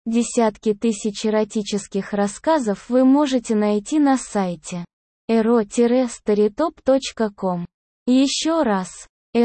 Десятки тысяч эротических рассказов вы можете найти на сайте ero-storytop.com. Еще раз,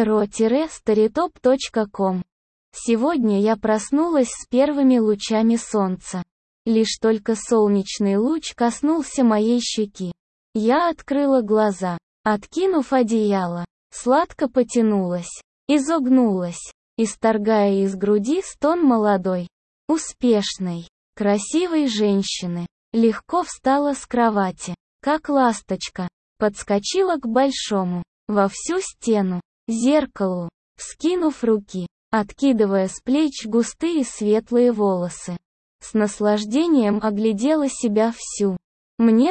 ero-storytop.com. Сегодня я проснулась с первыми лучами солнца. Лишь только солнечный луч коснулся моей щеки. Я открыла глаза, откинув одеяло, сладко потянулась, изогнулась, исторгая из груди стон молодой, успешной, красивой женщины. Легко встала с кровати, как ласточка, подскочила к большому, во всю стену, зеркалу, вскинув руки, откидывая с плеч густые светлые волосы. С наслаждением оглядела себя всю. Мне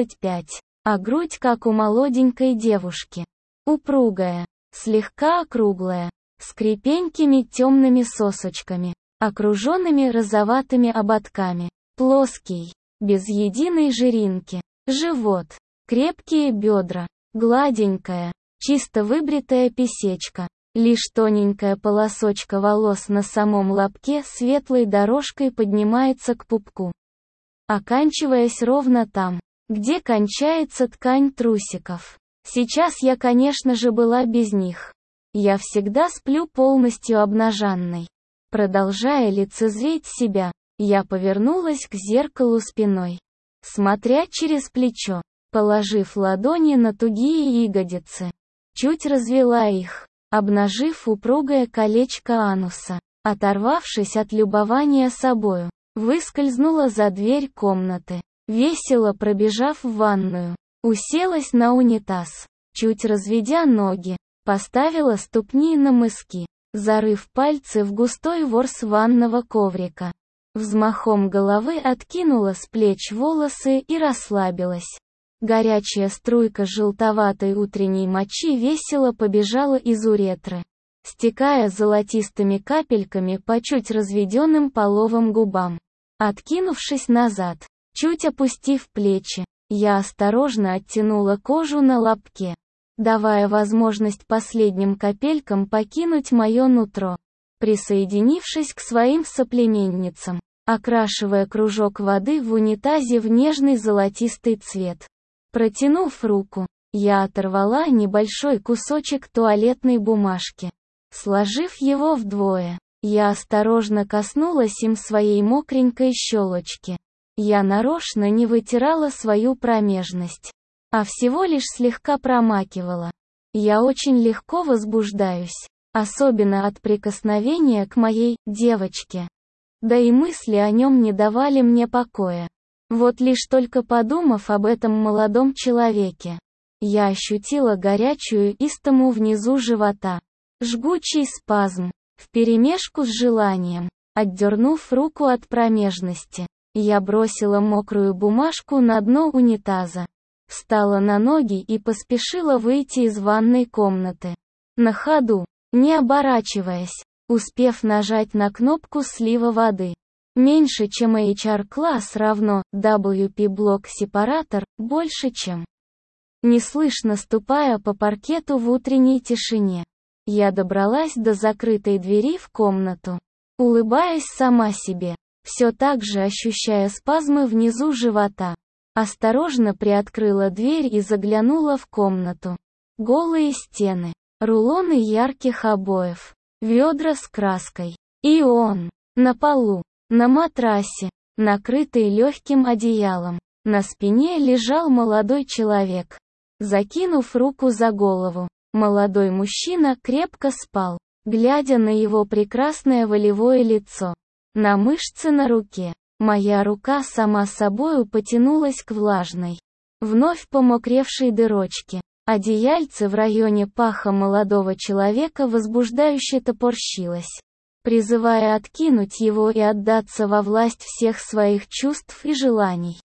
35, а грудь как у молоденькой девушки. Упругая, слегка округлая, с крепенькими темными сосочками, окруженными розоватыми ободками. Плоский, без единой жиринки. Живот, крепкие бедра, гладенькая, чисто выбритая писечка. Лишь тоненькая полосочка волос на самом лобке светлой дорожкой поднимается к пупку, оканчиваясь ровно там, где кончается ткань трусиков. Сейчас я, конечно же, была без них. Я всегда сплю полностью обнаженной. Продолжая лицезреть себя, я повернулась к зеркалу спиной, смотря через плечо, положив ладони на тугие ягодицы, чуть развела их, обнажив упругое колечко ануса. Оторвавшись от любования собою, выскользнула за дверь комнаты, весело пробежав в ванную, уселась на унитаз, чуть разведя ноги, поставила ступни на мыски, зарыв пальцы в густой ворс ванного коврика. Взмахом головы откинула с плеч волосы и расслабилась. Горячая струйка желтоватой утренней мочи весело побежала из уретры, стекая золотистыми капельками по чуть разведенным половым губам. Откинувшись назад, чуть опустив плечи, я осторожно оттянула кожу на лобке, давая возможность последним капелькам покинуть мое нутро, присоединившись к своим соплеменницам, окрашивая кружок воды в унитазе в нежный золотистый цвет. Протянув руку, я оторвала небольшой кусочек туалетной бумажки. Сложив его вдвое, я осторожно коснулась им своей мокренькой щелочки. Я нарочно не вытирала свою промежность, а всего лишь слегка промакивала. Я очень легко возбуждаюсь, особенно от прикосновения к моей девочке. Да и мысли о нем не давали мне покоя. Вот лишь только подумав об этом молодом человеке, я ощутила горячую истому внизу живота. Жгучий спазм, вперемешку с желанием. Отдернув руку от промежности, я бросила мокрую бумажку на дно унитаза. Встала на ноги и поспешила выйти из ванной комнаты. На ходу, не оборачиваясь, успев нажать на кнопку слива воды. Меньше чем HR-класс равно WP-блок-сепаратор, больше чем. Неслышно ступая по паркету в утренней тишине, я добралась до закрытой двери в комнату, улыбаясь сама себе, все так же ощущая спазмы внизу живота. Осторожно приоткрыла дверь и заглянула в комнату. Голые стены, рулоны ярких обоев, ведра с краской. И он, на полу. На матрасе, накрытый легким одеялом, на спине лежал молодой человек. Закинув руку за голову, молодой мужчина крепко спал, глядя на его прекрасное волевое лицо. На мышцы на руке, моя рука сама собою потянулась к влажной, вновь помокревшей дырочке. Одеяльце в районе паха молодого человека возбуждающе топорщилось, призывая откинуть его и отдаться во власть всех своих чувств и желаний.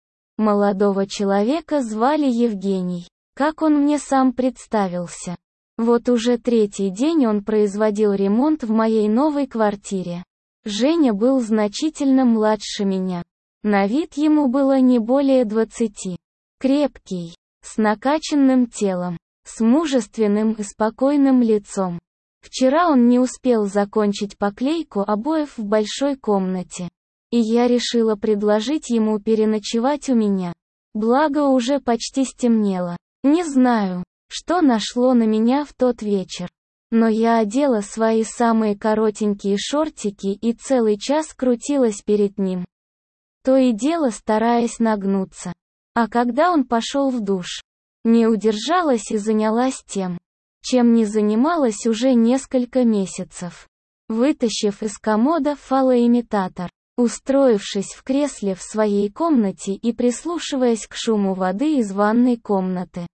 Молодого человека звали Евгений, как он мне сам представился. Вот уже третий день он производил ремонт в моей новой квартире. Женя был значительно младше меня. На вид ему было не более 20. Крепкий, с накачанным телом, с мужественным и спокойным лицом. Вчера он не успел закончить поклейку обоев в большой комнате. и я решила предложить ему переночевать у меня. Благо уже почти стемнело. Не знаю, что нашло на меня в тот вечер. Но я одела свои самые коротенькие шортики и целый час крутилась перед ним. То и дело стараясь нагнуться. А когда он пошел в душ, не удержалась и занялась тем, чем не занималась уже несколько месяцев. Вытащив из комода фалоимитатор, устроившись в кресле в своей комнате и прислушиваясь к шуму воды из ванной комнаты.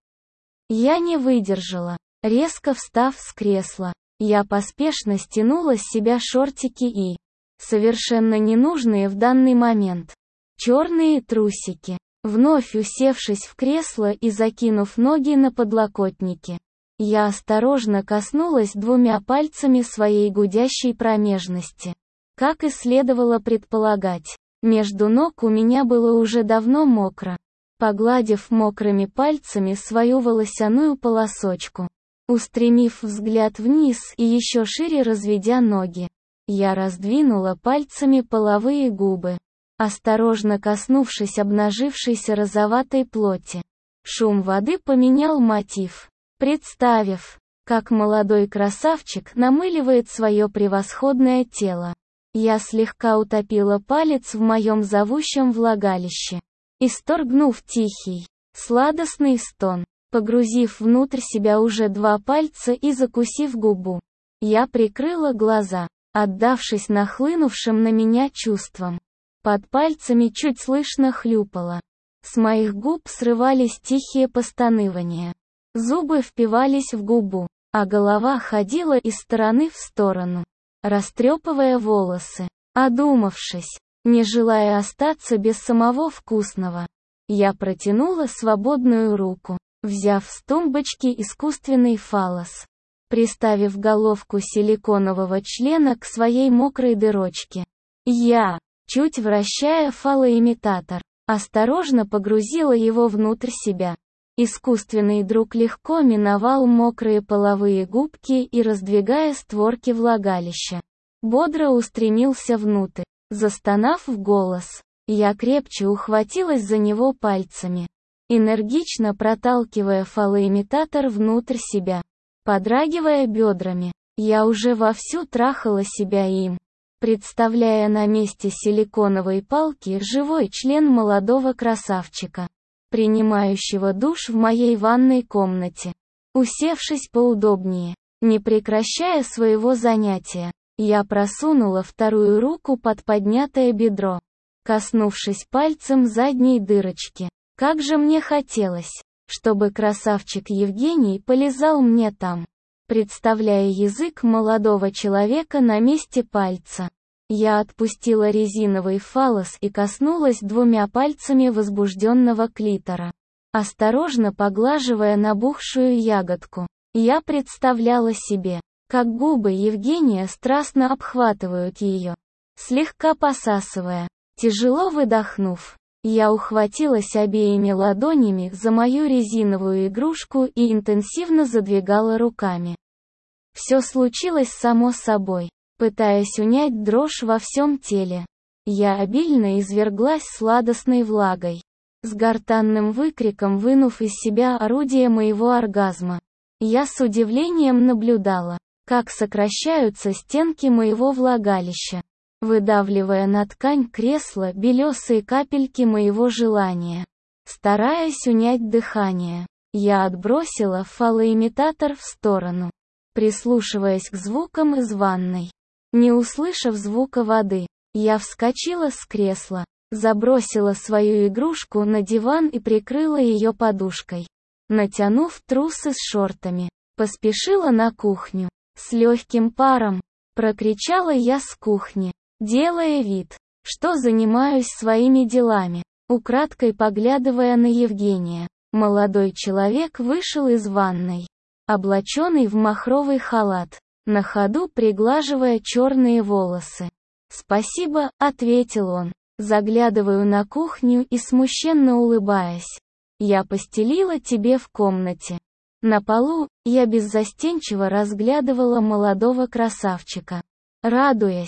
Я не выдержала. Резко встав с кресла, я поспешно стянула с себя шортики и, совершенно ненужные в данный момент, черные трусики. Вновь усевшись в кресло и закинув ноги на подлокотники, я осторожно коснулась двумя пальцами своей гудящей промежности. Как и следовало предполагать, между ног у меня было уже давно мокро. Погладив мокрыми пальцами свою волосяную полосочку, устремив взгляд вниз и еще шире разведя ноги, я раздвинула пальцами половые губы, осторожно коснувшись обнажившейся розоватой плоти. Шум воды поменял мотив, представив, как молодой красавчик намыливает свое превосходное тело. Я слегка утопила палец в моем зовущем влагалище, исторгнув тихий, сладостный стон, погрузив внутрь себя уже два пальца и закусив губу. Я прикрыла глаза, отдавшись нахлынувшим на меня чувствам. Под пальцами чуть слышно хлюпало. С моих губ срывались тихие постанывания. Зубы впивались в губу, а голова ходила из стороны в сторону, растрепывая волосы. Одумавшись, не желая остаться без самого вкусного, я протянула свободную руку, взяв с тумбочки искусственный фаллос, приставив головку силиконового члена к своей мокрой дырочке. Я, чуть вращая фалоимитатор, осторожно погрузила его внутрь себя. Искусственный друг легко миновал мокрые половые губки и, раздвигая створки влагалища, бодро устремился внутрь. Застонав в голос, я крепче ухватилась за него пальцами, энергично проталкивая фалоимитатор внутрь себя. Подрагивая бедрами, я уже вовсю трахала себя им, представляя на месте силиконовой палки живой член молодого красавчика, принимающего душ в моей ванной комнате. Усевшись поудобнее, не прекращая своего занятия, я просунула вторую руку под поднятое бедро, коснувшись пальцем задней дырочки. Как же мне хотелось, чтобы красавчик Евгений полизал мне там, представляя язык молодого человека на месте пальца. Я отпустила резиновый фаллос и коснулась двумя пальцами возбужденного клитора. Осторожно поглаживая набухшую ягодку, я представляла себе, как губы Евгения страстно обхватывают ее, слегка посасывая. Тяжело выдохнув, я ухватилась обеими ладонями за мою резиновую игрушку и интенсивно задвигала руками. Все случилось само собой, пытаясь унять дрожь во всем теле. Я обильно изверглась сладостной влагой, с гортанным выкриком вынув из себя орудие моего оргазма. Я с удивлением наблюдала, как сокращаются стенки моего влагалища, выдавливая на ткань кресла белесые капельки моего желания. Стараясь унять дыхание, я отбросила фалоимитатор в сторону, прислушиваясь к звукам из ванной. Не услышав звука воды, я вскочила с кресла, забросила свою игрушку на диван и прикрыла ее подушкой. Натянув трусы с шортами, поспешила на кухню. С легким паром прокричала я с кухни, делая вид, что занимаюсь своими делами, украдкой поглядывая на Евгения. Молодой человек вышел из ванной, облаченный в махровый халат, на ходу приглаживая черные волосы. «Спасибо», — ответил он, заглядывая на кухню и смущенно улыбаясь. «Я постелила тебе в комнате». На полу я беззастенчиво разглядывала молодого красавчика, радуясь,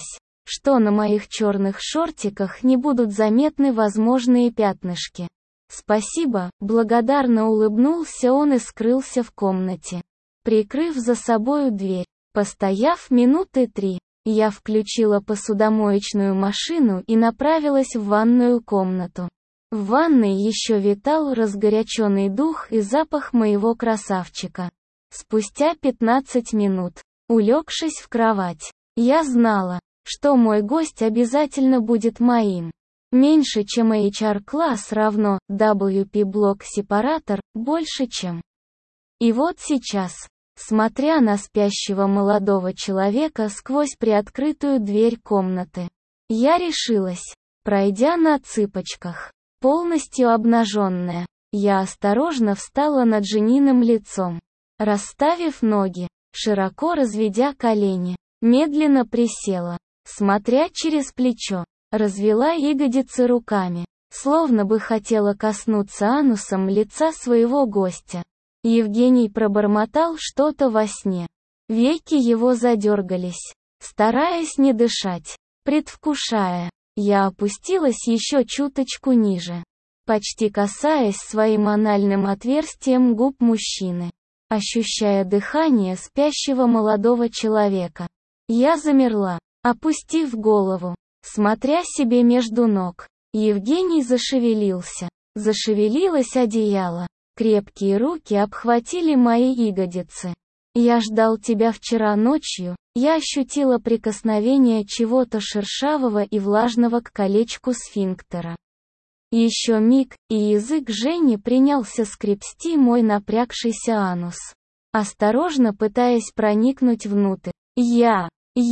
что на моих черных шортиках не будут заметны возможные пятнышки. «Спасибо», — благодарно улыбнулся он и скрылся в комнате, прикрыв за собою дверь. Постояв минуты 3, я включила посудомоечную машину и направилась в ванную комнату. В ванной еще витал разгоряченный дух и запах моего красавчика. Спустя 15 минут, улегшись в кровать, я знала, что мой гость обязательно будет моим. Меньше чем HR-класс равно WP-блок-сепаратор, больше чем. И вот сейчас, смотря на спящего молодого человека сквозь приоткрытую дверь комнаты, я решилась, пройдя на цыпочках, полностью обнаженная, я осторожно встала над жениным лицом, расставив ноги, широко разведя колени, медленно присела, смотря через плечо. Развела ягодицы руками, словно бы хотела коснуться анусом лица своего гостя. Евгений пробормотал что-то во сне. Веки его задергались, стараясь не дышать, предвкушая. Я опустилась еще чуточку ниже, почти касаясь своим анальным отверстием губ мужчины, ощущая дыхание спящего молодого человека. Я замерла, опустив голову, смотря себе между ног. Евгений зашевелился. Зашевелилось одеяло. Крепкие руки обхватили мои ягодицы. «Я ждал тебя вчера ночью», я ощутила прикосновение чего-то шершавого и влажного к колечку сфинктера. Еще миг, и язык Жени принялся скребсти мой напрягшийся анус, осторожно пытаясь проникнуть внутрь. Я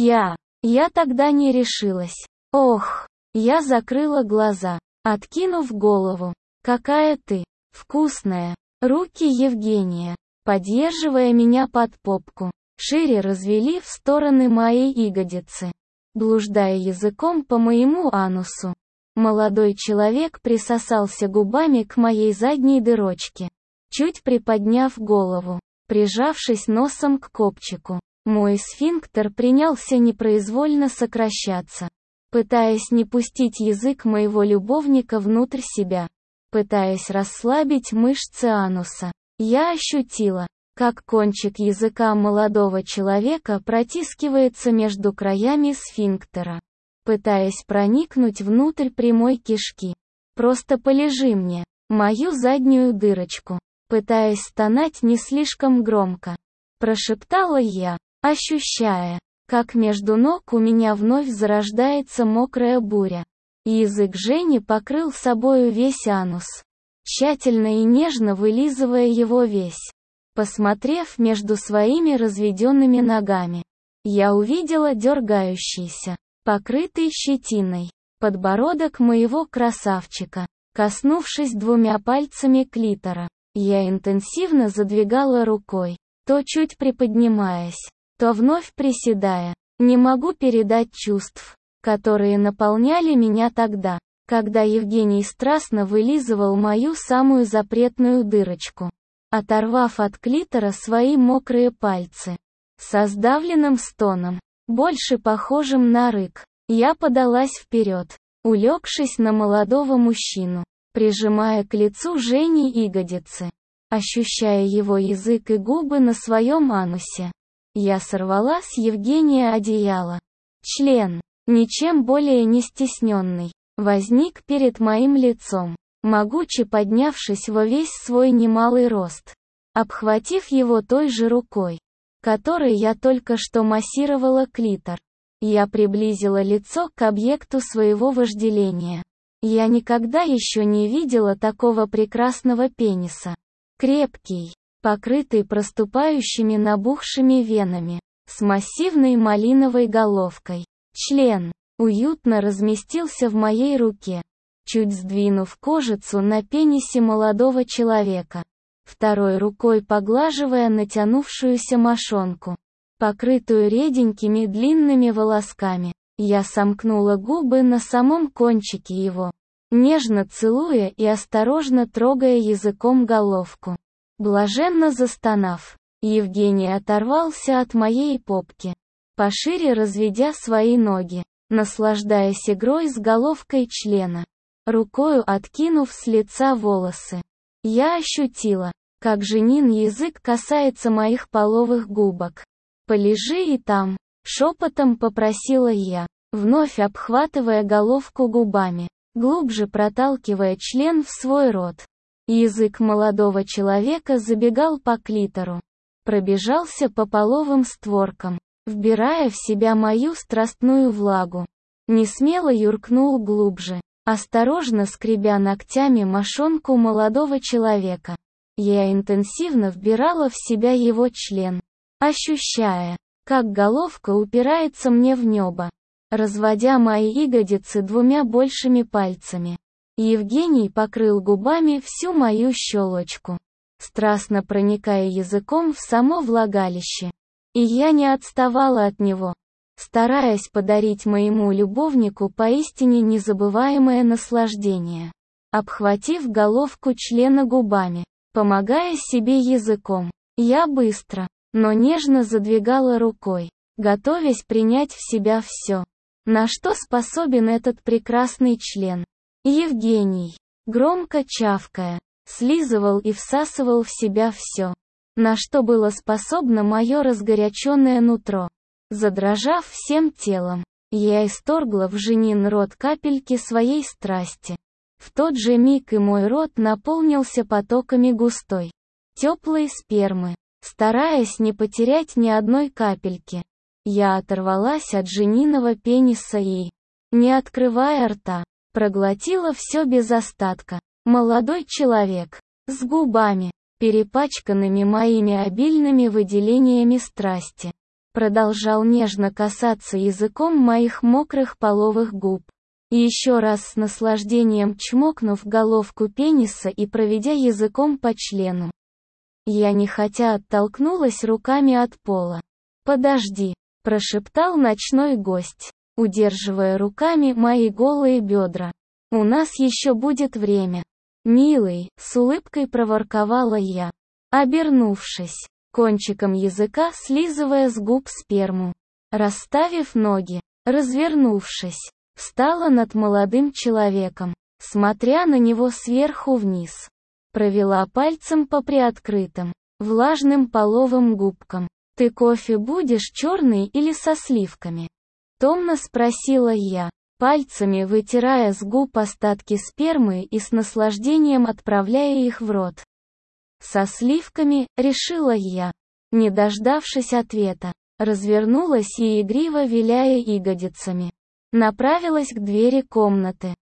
тогда не решилась. Ох, я закрыла глаза, откинув голову. «Какая ты вкусная!» Руки Евгения, поддерживая меня под попку, шире развели в стороны моей ягодицы, блуждая языком по моему анусу. Молодой человек присосался губами к моей задней дырочке, чуть приподняв голову, прижавшись носом к копчику. Мой сфинктер принялся непроизвольно сокращаться, пытаясь не пустить язык моего любовника внутрь себя, пытаясь расслабить мышцы ануса. Я ощутила, как кончик языка молодого человека протискивается между краями сфинктера, пытаясь проникнуть внутрь прямой кишки. «Просто полежи мне, мою заднюю дырочку», пытаясь стонать не слишком громко, прошептала я, ощущая, как между ног у меня вновь зарождается мокрая буря. Язык Жени покрыл собою весь анус, тщательно и нежно вылизывая его весь. Посмотрев между своими разведенными ногами, я увидела дергающийся, покрытый щетиной, подбородок моего красавчика. Коснувшись двумя пальцами клитора, я интенсивно задвигала рукой, то чуть приподнимаясь, то вновь приседая. Не могу передать чувств, которые наполняли меня тогда, когда Евгений страстно вылизывал мою самую запретную дырочку, оторвав от клитора свои мокрые пальцы. Со сдавленным стоном, больше похожим на рык, я подалась вперед, улегшись на молодого мужчину, прижимая к лицу Жени ягодицы, ощущая его язык и губы на своем анусе. Я сорвала с Евгения одеяло. Член, ничем более не стесненный, возник перед моим лицом, могуче поднявшись во весь свой немалый рост, обхватив его той же рукой, которой я только что массировала клитор. Я приблизила лицо к объекту своего вожделения. Я никогда еще не видела такого прекрасного пениса. Крепкий, покрытый проступающими набухшими венами, с массивной малиновой головкой. Член уютно разместился в моей руке, чуть сдвинув кожицу на пенисе молодого человека, второй рукой поглаживая натянувшуюся мошонку, покрытую реденькими длинными волосками. Я сомкнула губы на самом кончике его, нежно целуя и осторожно трогая языком головку. Блаженно застонав, Евгений оторвался от моей попки, пошире разведя свои ноги, наслаждаясь игрой с головкой члена. Рукою откинув с лица волосы, я ощутила, как Женин язык касается моих половых губок. «Полежи и там», — шепотом попросила я, вновь обхватывая головку губами, глубже проталкивая член в свой рот. Язык молодого человека забегал по клитору, пробежался по половым створкам, вбирая в себя мою страстную влагу. Несмело юркнул глубже, осторожно скребя ногтями мошонку молодого человека. Я интенсивно вбирала в себя его член, ощущая, как головка упирается мне в небо, разводя мои ягодицы двумя большими пальцами. Евгений покрыл губами всю мою щелочку, страстно проникая языком в само влагалище. И я не отставала от него, стараясь подарить моему любовнику поистине незабываемое наслаждение. Обхватив головку члена губами, помогая себе языком, я быстро, но нежно задвигала рукой, готовясь принять в себя все, на что способен этот прекрасный член. Евгений, громко чавкая, слизывал и всасывал в себя все, на что было способно мое разгоряченное нутро. Задрожав всем телом, я исторгла в Женин рот капельки своей страсти. В тот же миг и мой рот наполнился потоками густой, теплой спермы. Стараясь не потерять ни одной капельки, я оторвалась от Жениного пениса и, не открывая рта, проглотила все без остатка. Молодой человек, с губами, перепачканными моими обильными выделениями страсти, продолжал нежно касаться языком моих мокрых половых губ. Еще раз с наслаждением чмокнув головку пениса и проведя языком по члену, я нехотя оттолкнулась руками от пола. «Подожди», — прошептал ночной гость, удерживая руками мои голые бедра. «У нас еще будет время». «Милый», — с улыбкой проворковала я, обернувшись, кончиком языка слизывая с губ сперму. Расставив ноги, развернувшись, встала над молодым человеком, смотря на него сверху вниз. Провела пальцем по приоткрытым, влажным половым губкам. «Ты кофе будешь черный или со сливками?» Томно спросила я, пальцами вытирая с губ остатки спермы и с наслаждением отправляя их в рот. «Со сливками», — решила я. Не дождавшись ответа, развернулась и, игриво виляя ягодицами, направилась к двери комнаты.